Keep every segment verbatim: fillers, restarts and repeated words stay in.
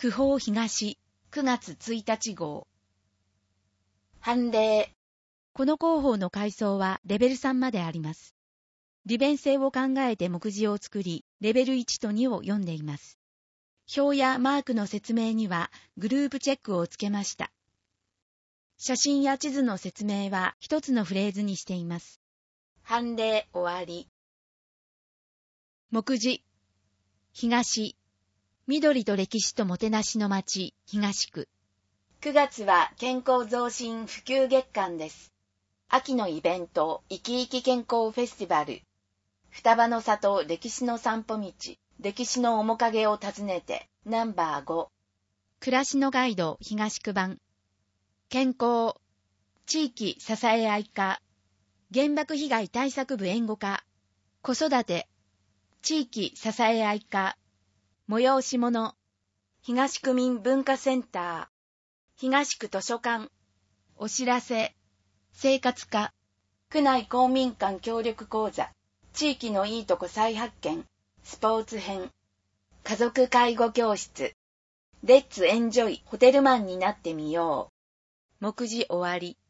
区報東、くがつついたち号。判例。この広報の階層はレベルさんまであります。利便性を考えて目次を作り、レベルいちとにを読んでいます。表やマークの説明にはグループチェックをつけました。写真や地図の説明は一つのフレーズにしています。判例終わり。目次。東。緑と歴史ともてなしの町、東区。くがつは健康増進普及月間です。秋のイベント、いきいき健康フェスティバル。双葉の里歴史の散歩道、歴史の面影を訪ねて、ナンバーご。暮らしのガイド、東区版。健康。地域支え合い課。原爆被害対策部援護課。子育て。地域支え合い課。催し物。東区民文化センター。東区図書館。お知らせ。生活課。区内公民館協力講座。地域のいいとこ再発見。スポーツ編。家族介護教室。レッツエンジョイホテルマンになってみよう。目次終わり。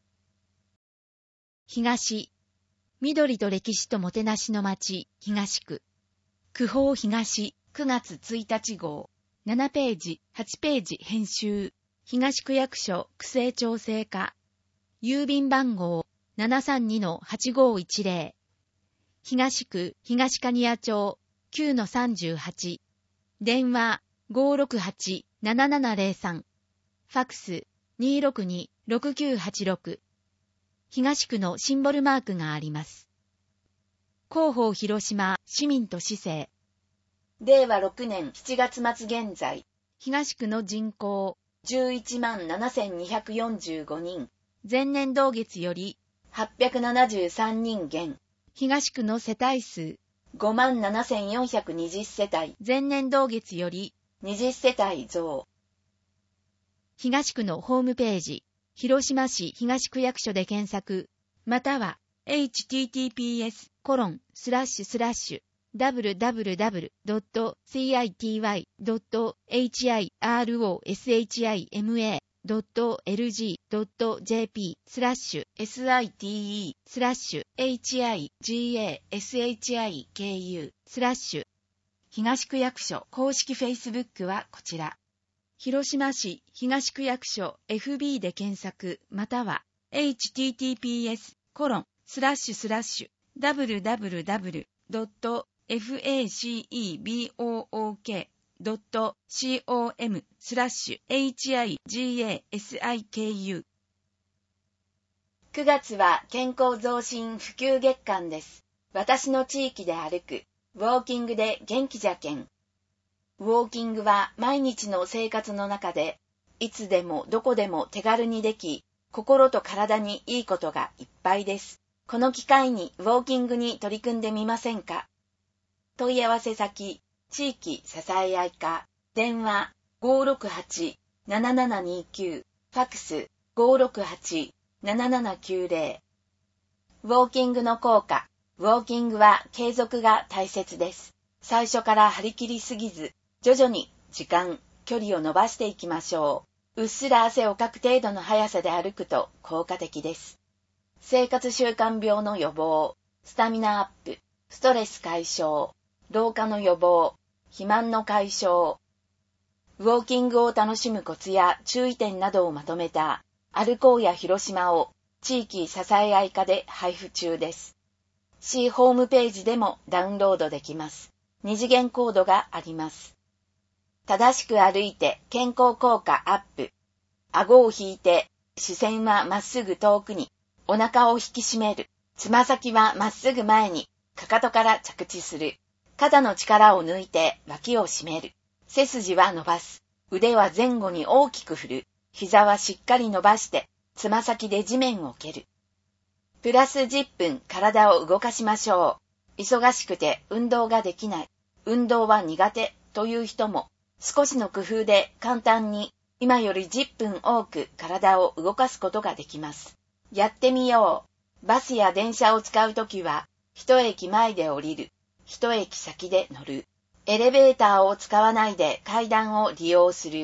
東。緑と歴史ともてなしの町、東区。区報東、くがつついたち号。ななページ、はちページ編集。東区役所区政調整課。郵便番号 ななさんにのはちごいちぜろ。東区東蟹谷町 きゅうのさんじゅうはち。電話 ごーろくはちななななぜろさん。ファックス にーろくにろくきゅうはちろく。東区のシンボルマークがあります。広報広島市民と市政。れいわろくねんしちがつまつ現在。東区の人口じゅういちまんななせんにひゃくよんじゅうごにん。前年同月よりはっぴゃくななじゅうさんにん減。東区の世帯数ごまんななせんよんひゃくにじゅう世帯。前年同月よりにじゅう世帯増。東区のホームページ、広島市東区役所で検索、または エイチティーティーピーエスコロンスラッシュスラッシュダブリュダブリュダブリュドットシティドットヒロシマドットエルジードットジェーピースラッシュシテスラッシュヒガシスラッシュ東区役所公式フェイスブックはこちら。広島市東区役所 エフビー で検索、または エイチティーティーピーエスコロンスラッシュスラッシュダブリュダブリュダブリュドットファクボークドットコムスラッシュヒガシク。くがつは健康増進普及月間です。私の地域で歩く。ウォーキングで元気じゃけん。ウォーキングは毎日の生活の中で、いつでもどこでも手軽にでき、心と体にいいことがいっぱいです。この機会にウォーキングに取り組んでみませんか？問い合わせ先、地域支え合い課、電話 ごーろくはちななななにきゅう、ファックス ごーろくはちななななきゅうぜろ。ウォーキングの効果。ウォーキングは継続が大切です。最初から張り切りすぎず、徐々に時間、距離を伸ばしていきましょう。うっすら汗をかく程度の速さで歩くと効果的です。生活習慣病の予防、スタミナアップ、ストレス解消、老化の予防、肥満の解消。ウォーキングを楽しむコツや注意点などをまとめた、歩こうや広島を地域支え合い課で配布中です。市ホームページでもダウンロードできます。二次元コードがあります。正しく歩いて健康効果アップ。顎を引いて視線はまっすぐ遠くに。お腹を引き締める。つま先はまっすぐ前に。かかとから着地する。肩の力を抜いて脇を締める。背筋は伸ばす。腕は前後に大きく振る。膝はしっかり伸ばして、つま先で地面を蹴る。プラスじゅっぷん体を動かしましょう。忙しくて運動ができない。運動は苦手という人も、少しの工夫で簡単に今よりじゅっぷん多く体を動かすことができます。やってみよう。バスや電車を使うときは、一駅前で降りる。一駅先で乗る。エレベーターを使わないで階段を利用する。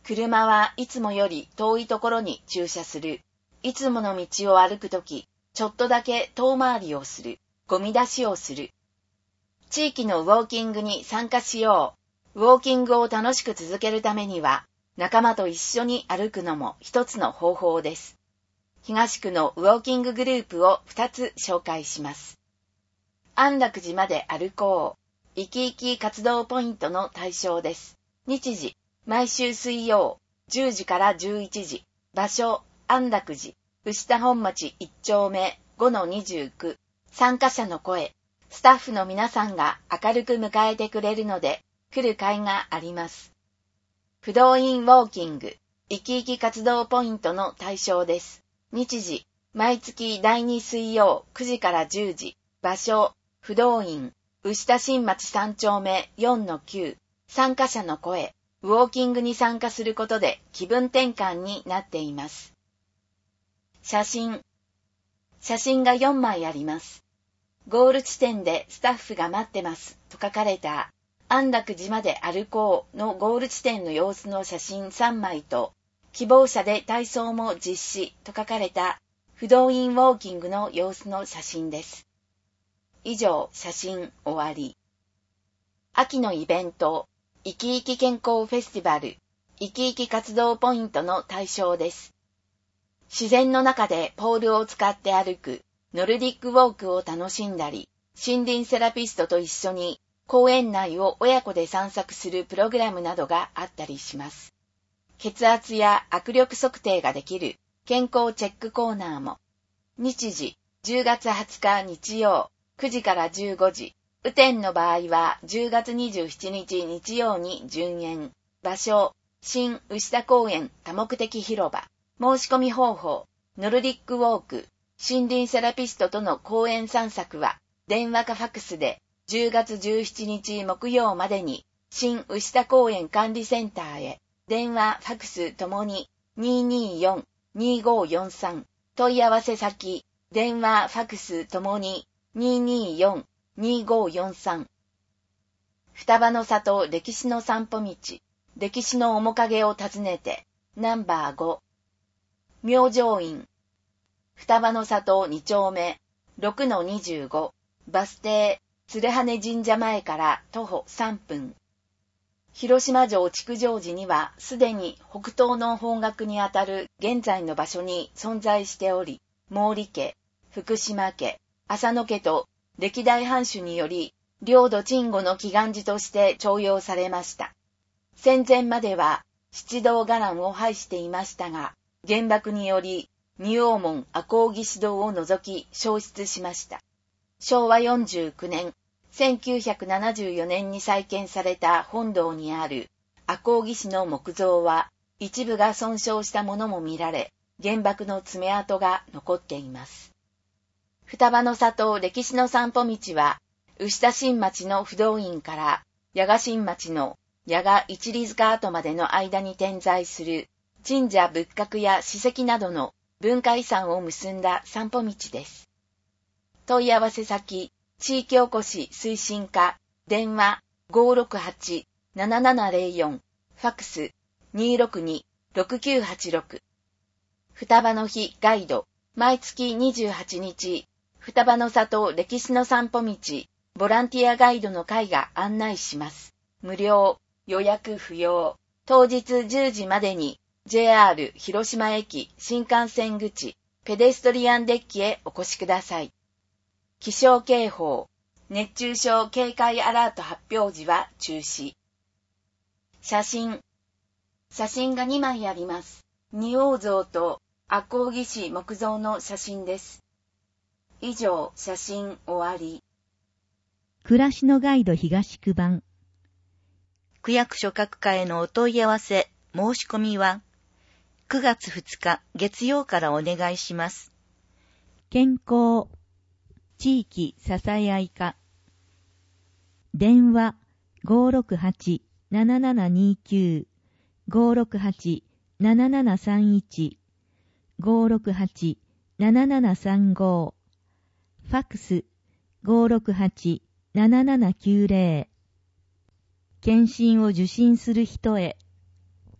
車はいつもより遠いところに駐車する。いつもの道を歩くとき、ちょっとだけ遠回りをする。ゴミ出しをする。地域のウォーキングに参加しよう。ウォーキングを楽しく続けるためには、仲間と一緒に歩くのも一つの方法です。東区のウォーキンググループを二つ紹介します。安楽寺まで歩こう。生き生き活動ポイントの対象です。日時、毎週水曜、じゅうじからじゅういちじ。場所、安楽寺、牛田本町いち丁目 ごのにじゅうきゅう。参加者の声、スタッフの皆さんが明るく迎えてくれるので、来る甲斐があります。不動院ウォーキング、生き生き活動ポイントの対象です。日時、毎月だいに水曜くじからじゅうじ。場所、不動院、牛田新町さん丁目 よんのきゅう。参加者の声、ウォーキングに参加することで気分転換になっています。写真。写真がよんまいあります。ゴール地点でスタッフが待ってますと書かれた安楽寺まで歩こうのゴール地点の様子の写真さんまいと、希望者で体操も実施と書かれた不動院ウォーキングの様子の写真です。以上、写真終わり。秋のイベント、生き生き健康フェスティバル、生き生き活動ポイントの対象です。自然の中でポールを使って歩くノルディックウォークを楽しんだり、森林セラピストと一緒に公園内を親子で散策するプログラムなどがあったりします。血圧や握力測定ができる健康チェックコーナーも。日時、じゅうがつはつか日曜、くじからじゅうごじ。雨天の場合はじゅうがつにじゅうしちにち日曜に順延。場所、新牛田公園多目的広場。申し込み方法、ノルディックウォーク、森林セラピストとの公園散策は、電話かファクスで、じゅうがつじゅうしちにち木曜までに、新牛田公園管理センターへ、電話、ファクスともに、にーにーよん にーごーよんさん、問い合わせ先、電話、ファクスともに、にーにーよん にーごーよんさん。双葉の里歴史の散歩道、歴史の面影を訪ねて、ナンバーご。明星院、双葉の里に丁目 ろくのにじゅうご。バス停、鶴羽神社前から徒歩さんぷん。広島城築城時にはすでに北東の方角にあたる現在の場所に存在しており、毛利家、福島家、浅野家と歴代藩主により領土鎮護の祈願寺として重用されました。戦前までは七道伽藍を配していましたが、原爆により仁王門赤穂義士堂を除き焼失しました。しょうわよんじゅうきゅうねん、せんきゅうひゃくななじゅうよねんに再建された本堂にある赤穂義士の木像は一部が損傷したものも見られ、原爆の爪痕が残っています。双葉の里歴史の散歩道は、牛田新町の不動院から矢賀新町の矢賀一里塚跡までの間に点在する神社仏閣や史跡などの文化遺産を結んだ散歩道です。問い合わせ先、地域おこし推進課、電話 ごーろくはち ななななぜろよん、ファクス にーろくに ろくきゅうはちろく。双葉の日ガイド、毎月にじゅうはちにち、双葉の里歴史の散歩道、ボランティアガイドの会が案内します。無料、予約不要。当日じゅうじまでに ジェイアール 広島駅新幹線口ペデストリアンデッキへお越しください。気象警報、熱中症警戒アラート発表時は中止。写真。写真がにまいあります。仁王像と赤穂義士木像の写真です。以上、写真終わり。 暮らしのガイド東区版。 区役所各課へのお問い合わせ、申し込みは、くがつふつか月曜からお願いします。 健康、地域支え合い課。電話 ごーろくはち ななななにきゅう ごーろくはち ななななさんいち ごーろくはち ななななさんご。ファクス ごーろくはち ななななきゅうぜろ。検診を受診する人へ。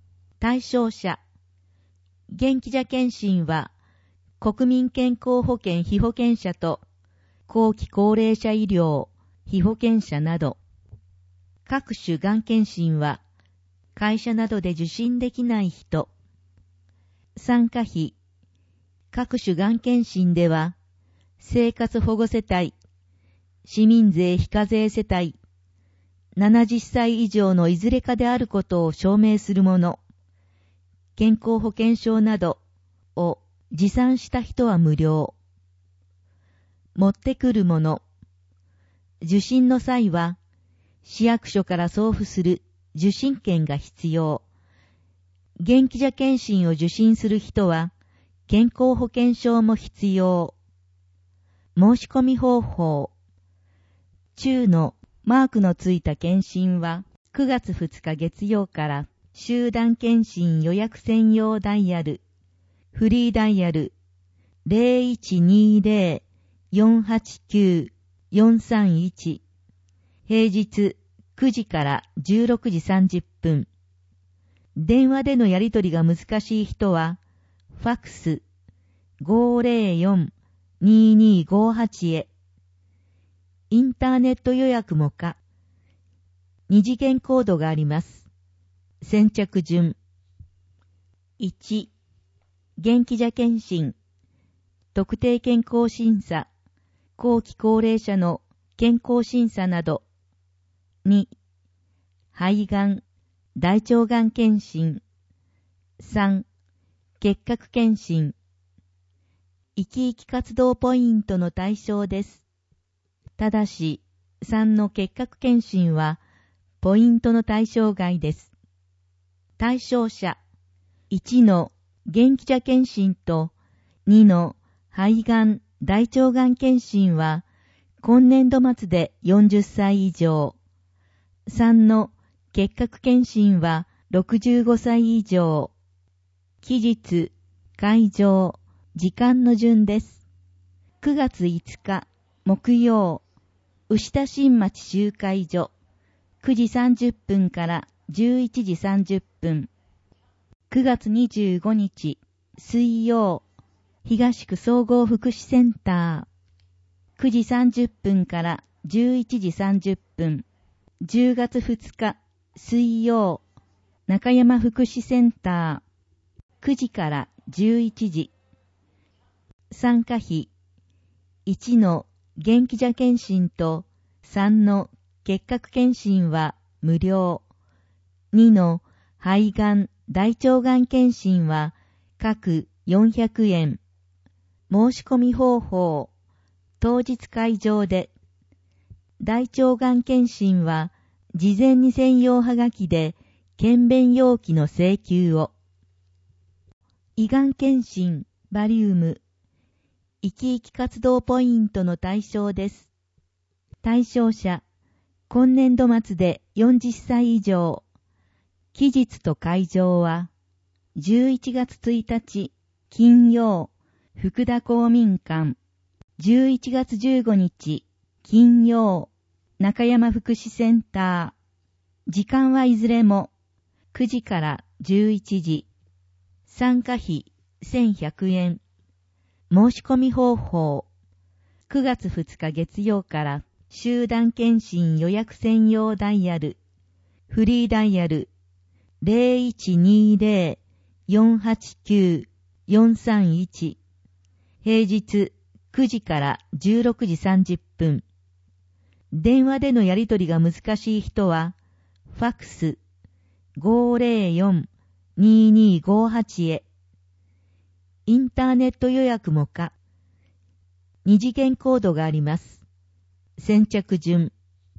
対象者。現記者検診は、国民健康保険被保険者と、後期高齢者医療被保険者など。各種がん検診は、会社などで受診できない人。参加費。各種がん検診では、生活保護世帯、市民税非課税世帯、ななじゅっさい以上のいずれかであることを証明するもの、健康保険証などを持参した人は無料。持ってくるもの。受診の際は、市役所から送付する受診券が必要。現記者検診を受診する人は、健康保険証も必要。申し込み方法。中のマークのついた検診は、くがつふつか月曜から集団検診予約専用ダイヤル、フリーダイヤル ゼロいちにゼロ よんはちきゅう よんさんいち、平日くじからじゅうろくじさんじゅっぷん。電話でのやり取りが難しい人は、ファックス ごーぜろよん にーにーごーはち へ。インターネット予約も可。二次元コードがあります。先着順。いち、現記者検診、特定健康審査、後期高齢者の健康審査など。に、肺がん、大腸がん検診。さん、結核検診。生き生き活動ポイントの対象です。ただし、さんの結核検診は、ポイントの対象外です。対象者。いちの現記者検診とにの肺がん、大腸がん検診は、今年度末でよんじゅっさい以上。さんの結核検診はろくじゅうごさい以上。期日、会場、時間の順です。くがついつか、木曜、牛田新町集会所、くじさんじゅっぷんからじゅういちじさんじゅっぷん。くがつにじゅうごにち、水曜、東区総合福祉センター、くじさんじゅっぷんからじゅういちじさんじゅっぷん。じゅうがつふつか、水曜、中山福祉センター、くじからじゅういちじ。参加費、いちの現記者検診とさんの結核検診は無料。にの肺がん、大腸がん検診は各よんひゃくえん。申し込み方法、当日会場で。大腸がん検診は事前に専用はがきで検便要記の請求を。胃がん検診、バリウム。生き生き活動ポイントの対象です。対象者、今年度末でよんじゅっさい以上。期日と会場は、じゅういちがつついたち、金曜、福田公民館。じゅういちがつじゅうごにち、金曜、中山福祉センター。時間はいずれも、くじからじゅういちじ。参加費、せんひゃくえん。申し込み方法。くがつふつか月曜から集団検診予約専用ダイヤル、フリーダイヤル ゼロいちにゼロ よんはちきゅう よんさんいち、平日くじからじゅうろくじさんじゅっぷん。電話でのやり取りが難しい人は、ファックス ごーぜろよん にーにーごーはち へ。インターネット予約も可。二次元コードがあります。先着順。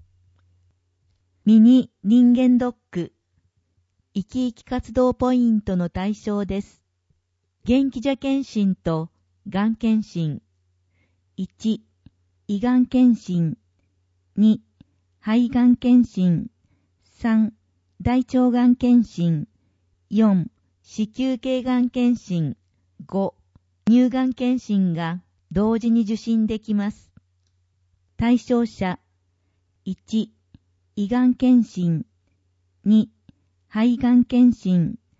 ミニ人間ドック。生き生き活動ポイントの対象です。現記者検診とがん検診。いち、胃がん検診。に、肺がん検診。さん、大腸がん検診。よん、子宮頸がん検診。ご、乳がん検診が同時に受診できます。対象者、いち、胃がん検診。に、肺がん検診。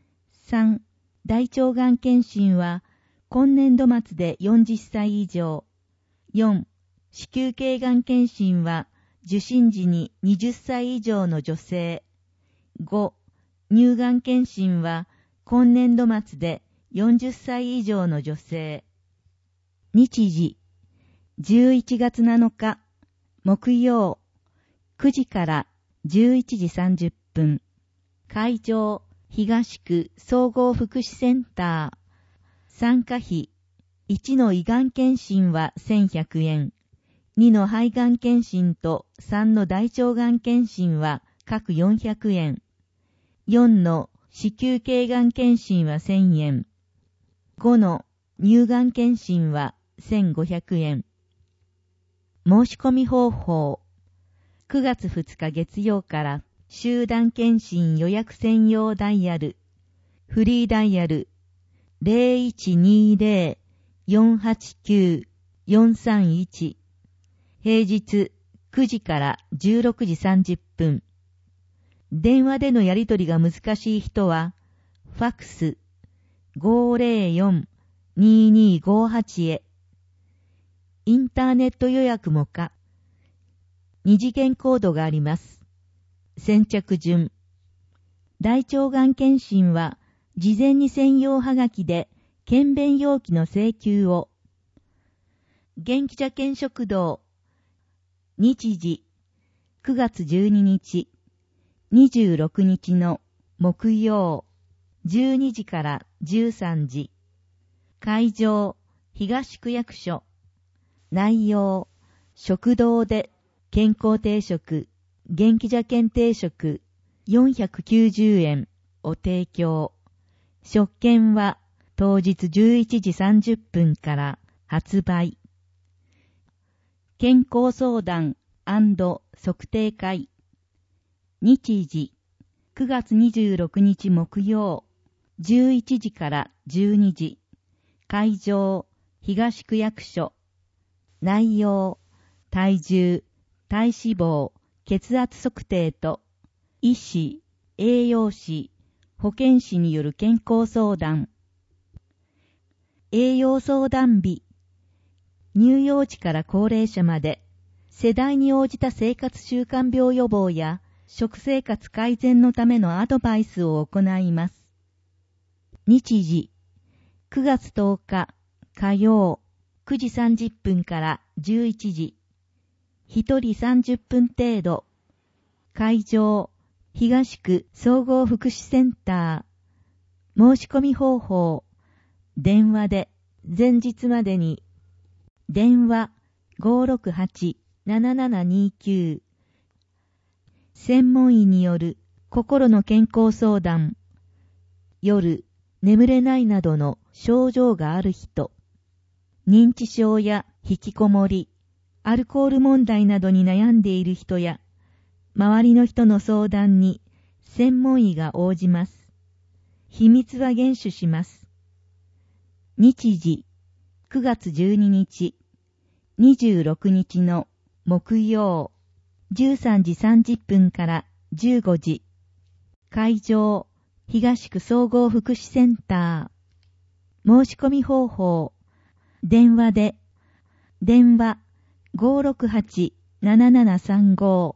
さん、大腸がん検診は今年度末でよんじゅっさい以上。よん、子宮頸がん検診は受診時にはたち以上の女性。ご、乳がん検診は今年度末でよんじゅっさい以上の女性。日時、じゅういちがつなのか、木曜、くじからじゅういちじさんじゅっぷん。会場、東区総合福祉センター。参加費、いちの胃がん検診はせんひゃくえん。にの肺がん検診とさんの大腸がん検診は各よんひゃくえん。よんの子宮頸がん検診はせんえん。ごの乳がん検診はせんごひゃくえん。申し込み方法。くがつふつか月曜から集団検診予約専用ダイヤル、フリーダイヤル ゼロいちにゼロ よんはちきゅう よんさんいち、平日くじからじゅうろくじさんじゅっぷん。電話でのやり取りが難しい人は、ファクス ごーぜろよん にーにーごーはち へ。インターネット予約も可。二次元コードがあります。先着順。大腸がん検診は、事前に専用はがきで、検便容器の請求を。元気茶検食堂。日時、くがつじゅうににち、にじゅうろくにちの木曜、じゅうにじからじゅうさんじ。会場、東区役所。内容、食堂で健康定食、元気茶検定食、よんひゃくきゅうじゅうえんを提供。食券は当日じゅういちじさんじゅっぷんから発売。健康相談&測定会。日時、くがつにじゅうろくにち木曜、じゅういちじからじゅうにじ。会場、東区役所。内容、体重、体脂肪、血圧測定と、医師、栄養士、保健師による健康相談。栄養相談日。乳幼児から高齢者まで、世代に応じた生活習慣病予防や食生活改善のためのアドバイスを行います。日時、くがつとおか火曜、くじさんじゅっぷんからじゅういちじ。ひとりさんじゅっぷん程度。会場、東区総合福祉センター。申し込み方法。電話で、前日までに。電話 ごーろくはち ななななにきゅう。専門医による心の健康相談。夜、眠れないなどの症状がある人。認知症や引きこもり、アルコール問題などに悩んでいる人や、周りの人の相談に専門医が応じます。秘密は厳守します。日時、くがつじゅうににち、にじゅうろくにちの木曜、じゅうさんじさんじゅっぷんからじゅうごじ。会場、東区総合福祉センター。申し込み方法。電話で、電話 ごーろくはち ななななさんご。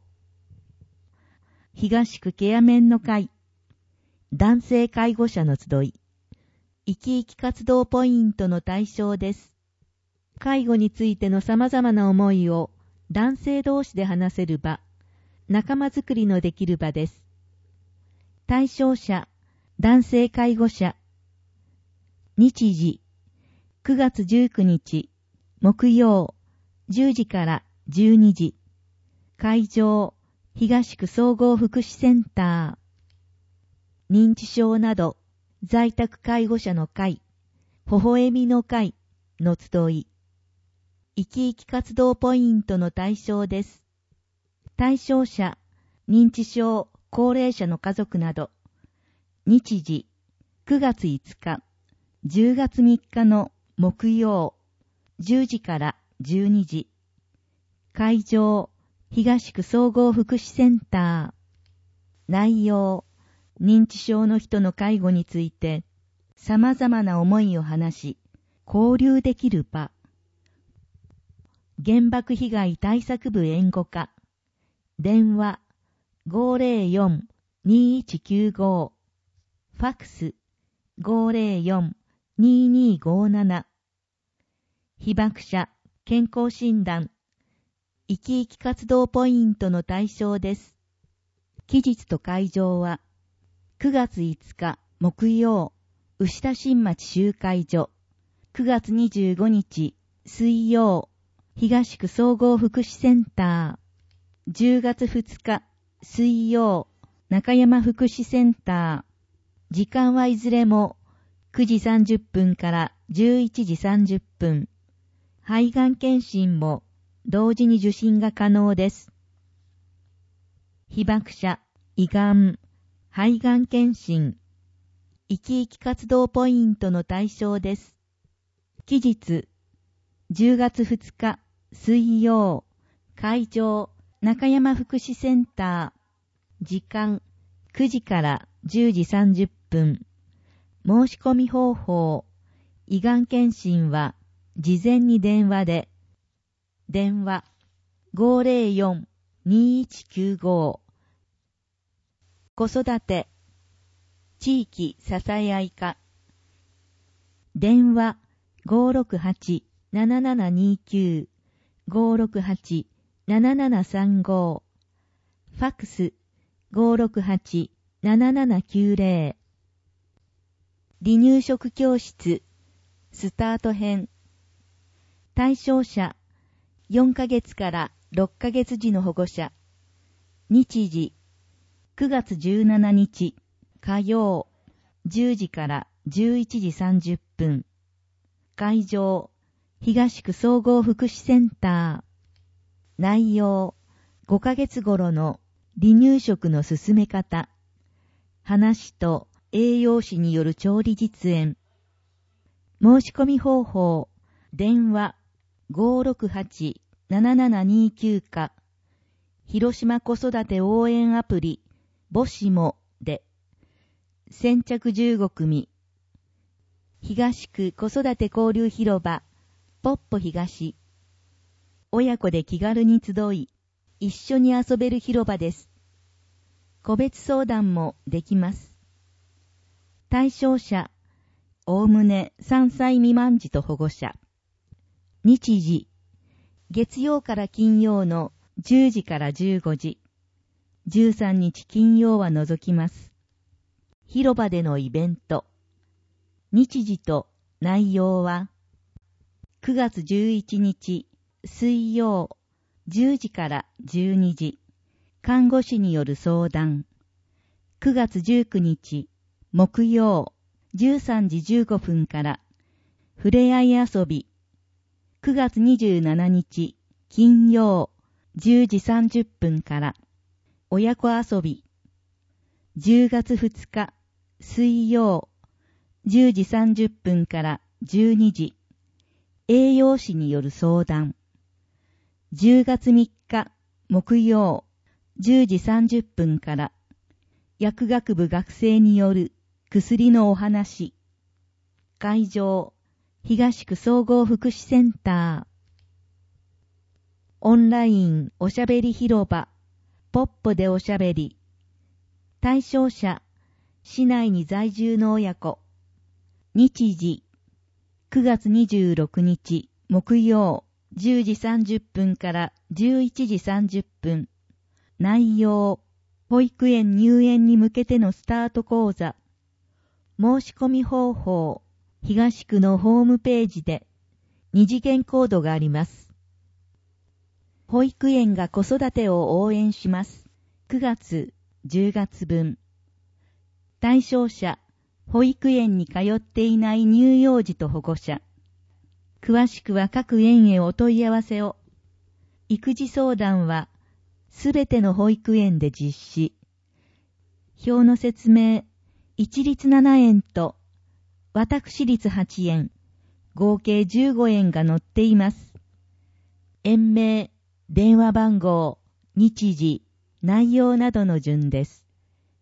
東区ケアメンの会。男性介護者の集い。生き生き活動ポイントの対象です。介護についての様々な思いを男性同士で話せる場、仲間づくりのできる場です。対象者、男性介護者。日時、くがつじゅうくにち、木曜、じゅうじからじゅうにじ。会場、東区総合福祉センター。認知症など、在宅介護者の会、微笑みの会の集い。生き生き活動ポイントの対象です。対象者、認知症、高齢者の家族など。日時、くがついつか、じゅうがつみっかの木曜、じゅうじからじゅうにじ。会場、東区総合福祉センター。内容、 認知症の人の介護について様々な思いを話し、交流できる場。原爆被害対策部援護課。電話 ごーぜろよん にーいちきゅうご。ファックス ごーぜろよん にーにーごーなな。被爆者健康診断生き生き活動ポイントの対象です。期日と会場はくがついつか木曜、牛田新町集会所、くがつにじゅうごにち水曜、東区総合福祉センター、じゅうがつふつか水曜、中山福祉センター、時間はいずれもくじさんじゅっぷんからじゅういちじさんじゅっぷん、肺がん検診も同時に受診が可能です。被爆者、胃がん、肺がん検診、生き生き活動ポイントの対象です。期日、じゅうがつふつか水曜、会場、中山福祉センター、時間くじからじゅうじさんじゅっぷん、申し込み方法、胃がん検診は事前に電話で、電話 ごーぜろよん にーいちきゅうご。子育て地域支え合い課。電話 ごーろくはち ななななにきゅう ごーろくはち ななななさんご。ファックス ごーろくはち ななななきゅうぜろ。離乳食教室スタート編。対象者よんかげつからろっかげつ児の保護者。日時くがつじゅうしちにち火曜じゅうじからじゅういちじさんじゅっぷん。会場東区総合福祉センター。内容ごかげつ頃の離乳食の進め方。話と栄養士による調理実演。申し込み方法電話 ごーろくはち ななななにきゅう か広島子育て応援アプリ母子もで先着じゅうごくみ。東区子育て交流広場ポッポ東。親子で気軽に集い一緒に遊べる広場です。個別相談もできます。対象者おおむねさんさい未満児と保護者。日時月曜から金曜のじゅうじからじゅうごじ。じゅうさんにち金曜は除きます。広場でのイベント。日時と内容はくがつじゅういちにち水曜じゅうじからじゅうにじ。看護師による相談。くがつじゅうくにち木曜じゅうさんじじゅうごふんからふれあい遊び。くがつにじゅうしちにち金曜じゅうじさんじゅっぷんから親子遊び。じゅうがつふつか水曜じゅうじさんじゅっぷんからじゅうにじ。栄養士による相談。じゅうがつみっか木曜じゅうじさんじゅっぷんから薬学部学生による薬のお話。会場東区総合福祉センター。オンラインおしゃべり広場ポッポでおしゃべり。対象者市内に在住の親子。日時くがつにじゅうろくにち木曜じゅうじさんじゅっぷんからじゅういちじさんじゅっぷん。内容保育園入園に向けてのスタート講座。申し込み方法東区のホームページで二次元コードがあります。保育園が子育てを応援します。くがつじゅうがつぶん。対象者保育園に通っていない乳幼児と保護者。詳しくは各園へお問い合わせを。育児相談はすべての保育園で実施。表の説明、一律ななえんと私立はちえん、合計じゅうごえんが載っています。園名、電話番号、日時、内容などの順です。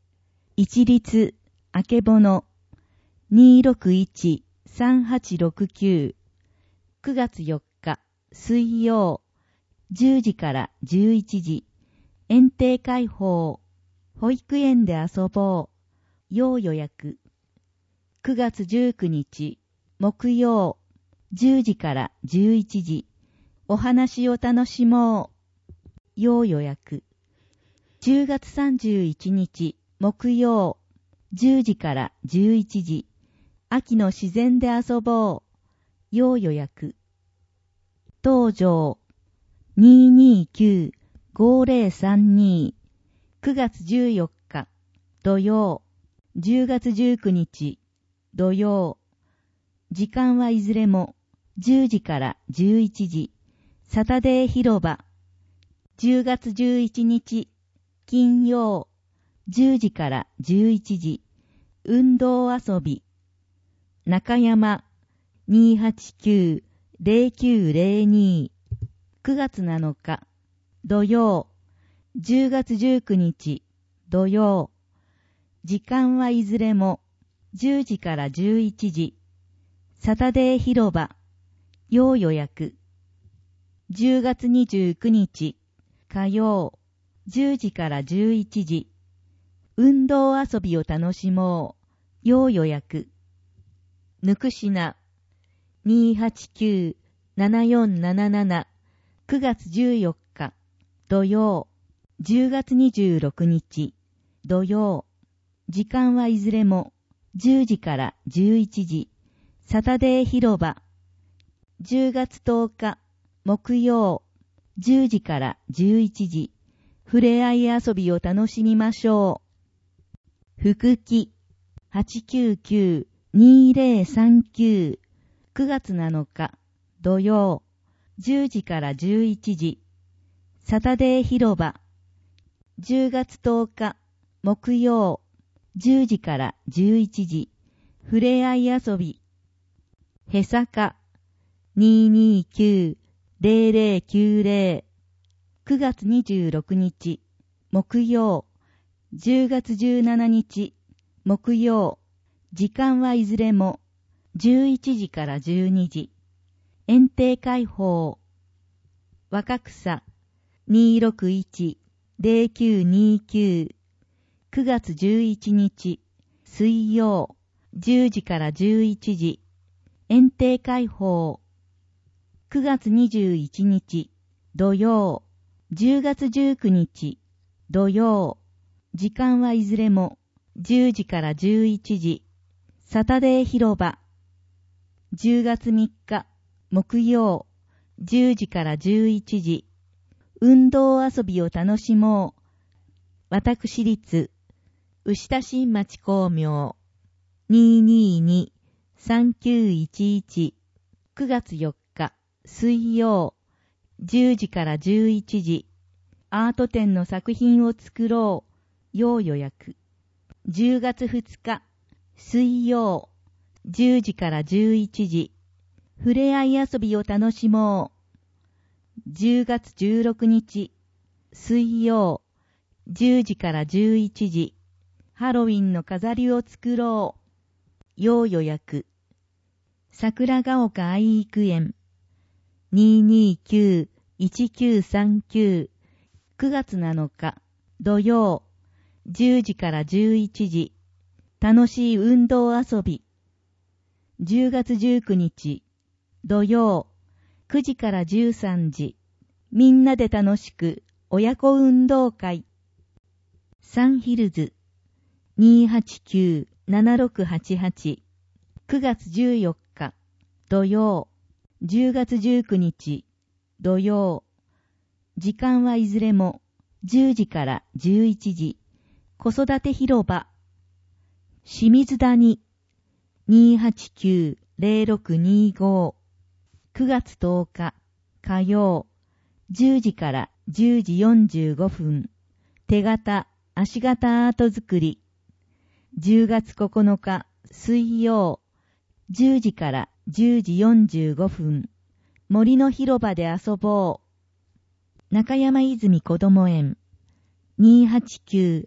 一律、あけぼの、にーろくいち さんはちろくきゅう、くがつよっか、水曜、じゅうじからじゅういちじ、園庭開放、保育園で遊ぼう、要予約。くがつじゅうくにち、木曜、じゅうじからじゅういちじ、お話を楽しもう、要予約。じゅうがつさんじゅういちにち、木曜、じゅうじからじゅういちじ、秋の自然で遊ぼう、要予約。東条 にーにーきゅう ごーぜろさんに くがつじゅうよっか土曜、じゅうがつじゅうくにち土曜、時間はいずれもじゅうじからじゅういちじ、サタデー広場。じゅうがつじゅういちにち金曜、じゅうじからじゅういちじ、運動遊び。中山 にーはちきゅう ぜろきゅうぜろに くがつなのか土曜、じゅうがつじゅうくにち土曜、時間はいずれもじゅうじからじゅういちじ、サタデー広場、要予約。じゅうがつにじゅうくにち火曜、じゅうじからじゅういちじ、運動遊びを楽しもう、要予約。ぬくしな にーはちきゅう ななよんななな くがつじゅうよっか土曜、じゅうがつにじゅうろくにち土曜、時間はいずれもじゅうじからじゅういちじ、サタデー広場。じゅうがつとおか木曜、じゅうじからじゅういちじ、ふれあい遊びを楽しみましょう。福木 はちきゅうきゅう にーぜろさんきゅう くがつなのか土曜、じゅうじからじゅういちじ、サタデー広場。じゅうがつとおか木曜、じゅうじからじゅういちじ、ふれあい遊び。へさか にーにーきゅう ぜろぜろきゅうぜろ くがつにじゅうろくにち木曜、じゅうがつじゅうしちにち木曜、時間はいずれもじゅういちじからじゅうにじ、園庭開放。若草 にーろくいち ぜろきゅうにきゅう くがつじゅういちにち水曜、じゅうじからじゅういちじ、園庭開放。くがつにじゅういちにち土曜、じゅうがつじゅうくにち土曜、時間はいずれもじゅうじからじゅういちじ、サタデー広場。じゅうがつみっか木曜、じゅうじからじゅういちじ、運動遊びを楽しもう。私立牛田新町光明 にーにーに さんきゅういちいち くがつよっか水曜、じゅうじからじゅういちじ、アート展の作品を作ろう、要予約。じゅうがつふつか水曜、じゅうじからじゅういちじ、ふれあい遊びを楽しもう。じゅうがつじゅうろくにち水曜、じゅうじからじゅういちじ、ハロウィンの飾りを作ろう、要予約。桜ヶ丘愛育園 にーにーきゅう いちきゅうさんきゅう くがつなのか土曜、じゅうじからじゅういちじ、楽しい運動遊び。じゅうがつじゅうくにち土曜、くじからじゅうさんじ、みんなで楽しく親子運動会。サンヒルズ にーはちきゅう ななろくはちはち くがつじゅうよっか土曜、じゅうがつじゅうくにち土曜、時間はいずれもじゅうじからじゅういちじ、子育て広場。清水谷 にーはちきゅう ぜろろくにご くがつとおか火曜、じゅうじからじゅうじよんじゅうごふん、手形、足形アート作り。じゅうがつここのか水曜、じゅうじからじゅうじよんじゅうごふん、森の広場で遊ぼう。中山泉こども園 にーはちきゅう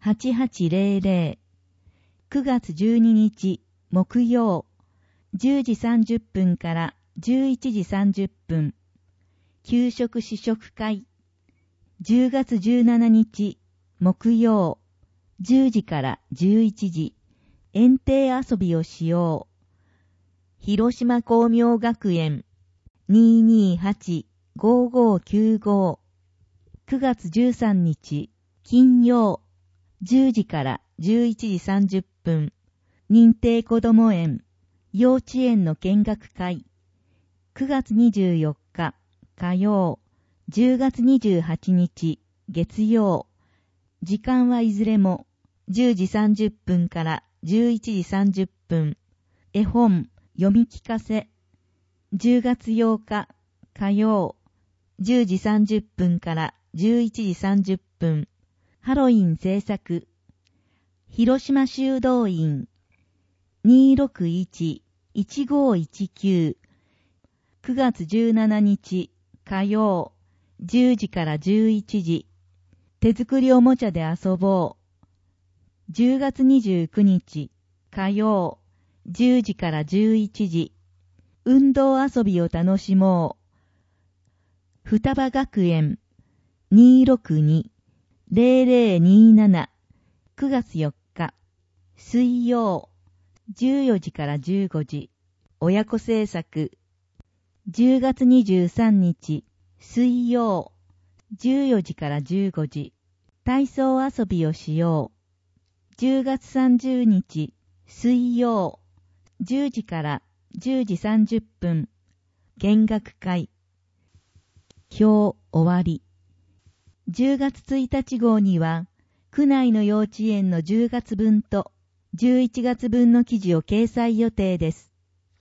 はちはちぜろぜろ。くがつじゅうににち木曜、じゅうじさんじゅっぷんからじゅういちじさんじゅっぷん。給食試食会。じゅうがつじゅうしちにち木曜、じゅうじからじゅういちじ。園庭遊びをしよう。広島光明学園 にーにーはちごーごーきゅうご。くがつじゅうさんにち金曜、じゅうじからじゅういちじさんじゅっぷん。認定こども園幼稚園の見学会。くがつにじゅうよっか火曜、じゅうがつにじゅうはちにち月曜。時間はいずれもじゅうじさんじゅっぷんからじゅういちじさんじゅっぷん。絵本読み聞かせ。じゅうがつようか火曜、じゅうじさんじゅっぷんからじゅういちじさんじゅっぷん。ハロウィン制作。広島修道院 にーろくいちいちごーいちきゅう。くがつじゅうしちにち火曜、じゅうじからじゅういちじ。手作りおもちゃで遊ぼう。じゅうがつにじゅうくにち火曜、じゅうじからじゅういちじ。運動遊びを楽しもう。双葉学園 にーろくにぜろぜろにーなな。くがつよっか水曜、じゅうよじからじゅうごじ。親子制作。じゅうがつにじゅうさんにち水曜、じゅうよじからじゅうごじ。体操遊びをしよう。じゅうがつさんじゅうにち水曜、じゅうじからじゅうじさんじゅっぷん。見学会。今日終わり。じゅうがつついたち号には、区内の幼稚園のじゅうがつぶんとじゅういちがつぶんの記事を掲載予定です。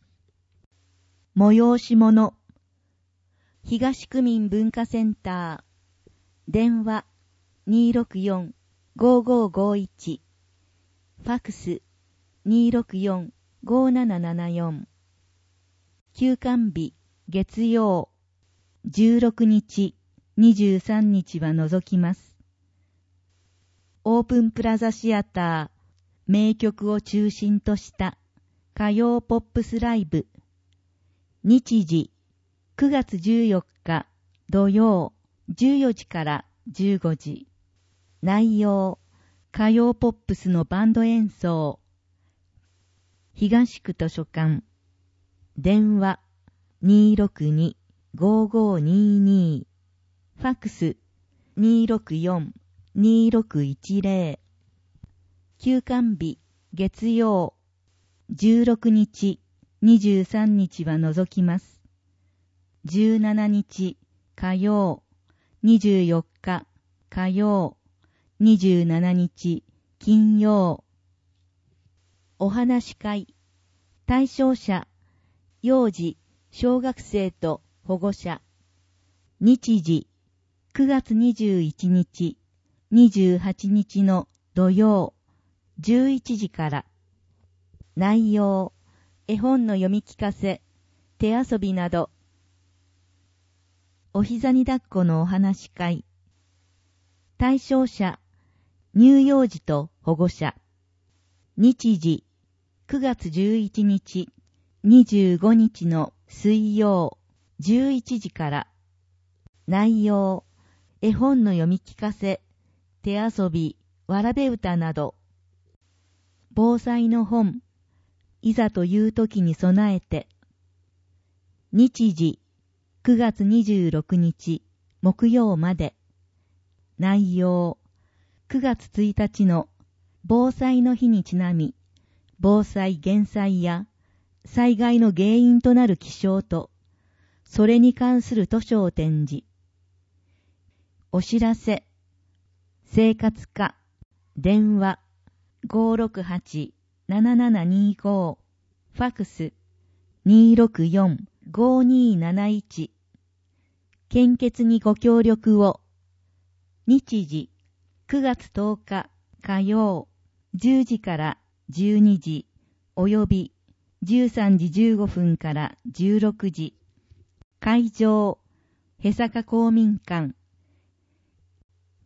催し物。東区民文化センター。電話 にーろくよんごーごーごーいち。ファクス にーろくよんごーななななよん。休館日月曜、じゅうろくにち、にじゅうさんにちは除きます。オープンプラザシアター、名曲を中心とした歌謡ポップスライブ。日時、くがつじゅうよっか土曜、じゅうよじからじゅうごじ。内容、歌謡ポップスのバンド演奏。東区図書館。電話 にーろくにごーごーにーにー。ファクス にーろくよんにーろくいちぜろ。休館日月曜、じゅうろくにち、にじゅうさんにちは除きます。じゅうしちにち火曜、にじゅうよっか火曜、にじゅうしちにち金曜。お話し会。対象者、幼児、小学生と保護者。日時、くがつにじゅういちにち、にじゅうはちにちの土曜、じゅういちじから。内容、絵本の読み聞かせ、手遊びなど。お膝に抱っこのお話し会。対象者、乳幼児と保護者。日時、くがつじゅういちにち、にじゅうごにちの水曜、じゅういちじから。内容、絵本の読み聞かせ、手遊び、わらべ歌など。防災の本、いざという時に備えて。日時、くがつにじゅうろくにち、木曜まで。内容、くがつついたちの防災の日にちなみ、防災減災や災害の原因となる気象と、それに関する図書を展示。お知らせ。生活課。電話。ごーろくはちななななにーご。ファクス。にーろくよんごーにーなないち。献血にご協力を。日時。くがつとおか火曜。じゅうじからじゅうにじ。およびじゅうさんじじゅうごふんからじゅうろくじ。会場、へさか公民館。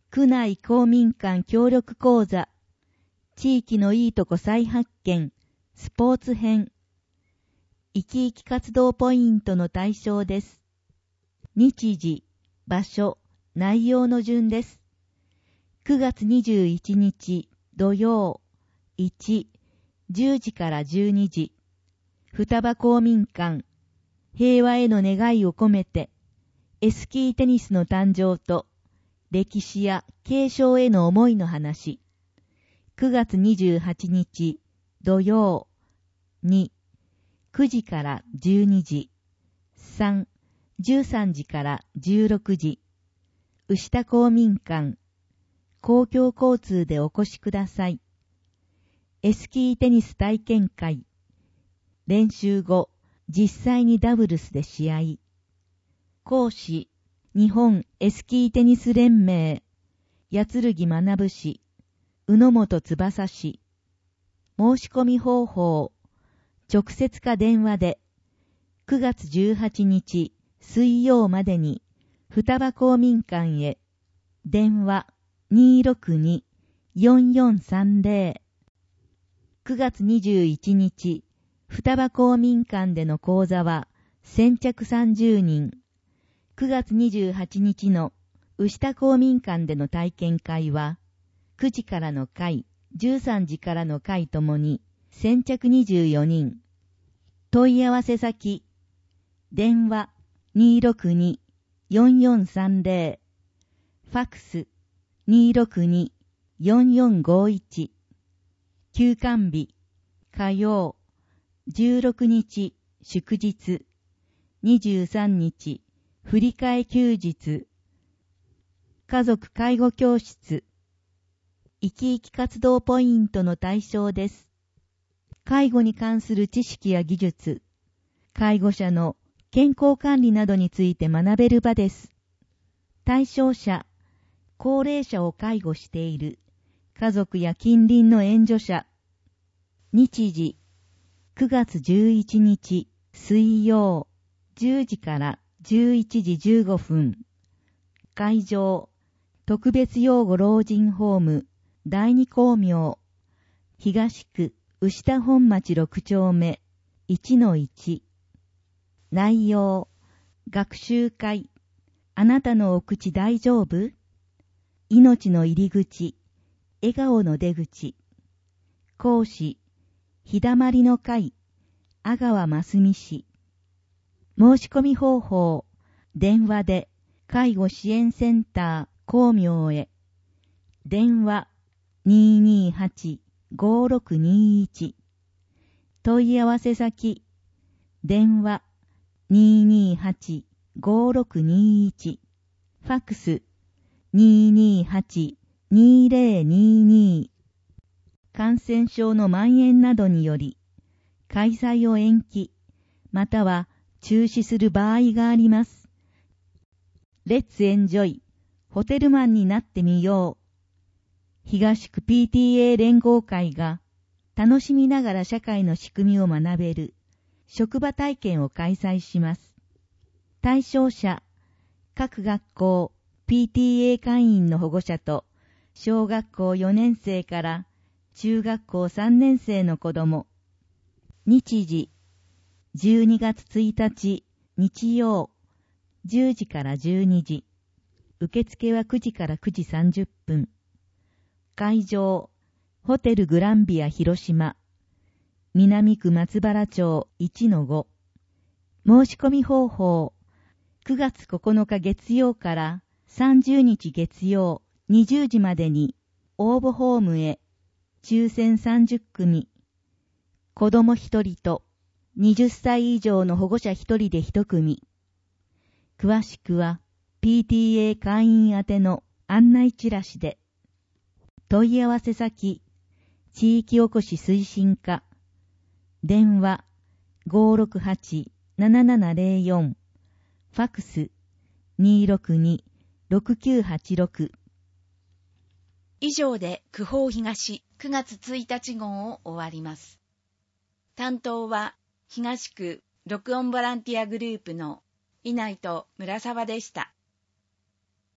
区内公民館協力講座、地域のいいとこ再発見、スポーツ編、生き生き活動ポイントの対象です。日時、場所、内容の順です。くがつにじゅういちにち土曜、いち、じゅうじからじゅうにじ、双葉公民館、平和への願いを込めて、エスキーテニスの誕生と、歴史や継承への思いの話。くがつにじゅうはちにち土曜、に、くじからじゅうにじ、さん、じゅうさんじからじゅうろくじ、牛田公民館、公共交通でお越しください。エスキーテニス体験会、練習後、実際にダブルスで試合。講師、日本エスキーテニス連盟、八剣学氏、宇野本翼氏。申し込み方法、直接か電話で、くがつじゅうはちにち水曜までに、双葉公民館へ、電話 にーろくにーよんよんさんぜろ。くがつにじゅういちにち、双葉公民館での講座は、先着さんじゅうにん。くがつにじゅうはちにちの牛田公民館での体験会は、くじからの会、じゅうさんじからの会ともに、先着にじゅうよにん。問い合わせ先、電話 にーろくにーよんよんさんぜろ、ファクス にーろくにーよんよんごいち、休館日、火曜、じゅうろくにち祝日、にじゅうさんにち振り替え休日、家族介護教室、生き生き活動ポイントの対象です。介護に関する知識や技術、介護者の健康管理などについて学べる場です。対象者、高齢者を介護している家族や近隣の援助者。日時、くがつじゅういちにち水曜、じゅうじからじゅういちじじゅうごふん。会場、特別養護老人ホーム第二光明、東区牛田本町ろくちょうめ いちのいち。内容、学習会、あなたのお口大丈夫？命の入り口、笑顔の出口。講師、日だまりの会、阿川真澄氏。申し込み方法、電話で介護支援センター光明へ。電話 にーにーはちごーろくにーいち。問い合わせ先、電話 にーにーはちごーろくにーいち。ファックス にーにーはちにーぜろにーにー。感染症の蔓延などにより、開催を延期、または中止する場合があります。レッツエンジョイ、ホテルマンになってみよう。東区 ピーティーエー 連合会が楽しみながら社会の仕組みを学べる職場体験を開催します。対象者、各学校 ピーティーエー 会員の保護者と小学校よねんせいから中学校さんねんせいの子ども。日時、じゅうにがつついたち日曜、じゅうじからじゅうにじ。受付はくじからくじさんじゅっぷん。会場、ホテルグランビア広島。南区松原町 いちのご。申し込み方法、くがつここのか月曜からさんじゅうにち月曜にじゅうじまでに応募ホームへ。抽選さんじゅっくみ。子供ひとりとはたち以上の保護者ひとりでいちくみ。詳しくは ピーティーエー 会員宛ての案内チラシで。問い合わせ先、地域おこし推進課。電話 ごーろくはちななななぜろよん。ファックス にーろくにーろくきゅうはちろく。 以上で区報東くがつついたち号を終わります。担当は東区録音ボランティアグループの稲井と村沢でした。